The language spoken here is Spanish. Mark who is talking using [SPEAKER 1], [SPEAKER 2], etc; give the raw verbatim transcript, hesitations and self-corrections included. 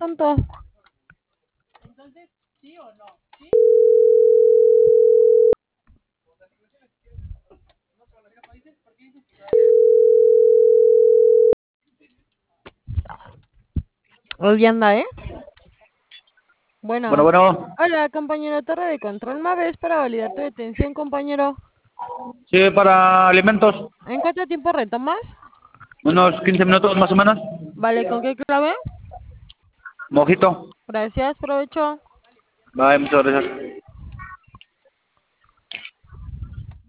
[SPEAKER 1] tonto. Hoy anda, ¿eh?
[SPEAKER 2] Bueno,
[SPEAKER 1] Bueno.
[SPEAKER 2] bueno,
[SPEAKER 1] Hola, compañero Torre de Control. ¿Me ves para validar tu detención, compañero?
[SPEAKER 2] sí, para alimentos,
[SPEAKER 1] ¿En cuánto tiempo retomas?
[SPEAKER 2] unos quince minutos más o menos.
[SPEAKER 1] Vale, ¿con qué clave?
[SPEAKER 2] Mojito.
[SPEAKER 1] Gracias, provecho.
[SPEAKER 2] Vale, muchas gracias.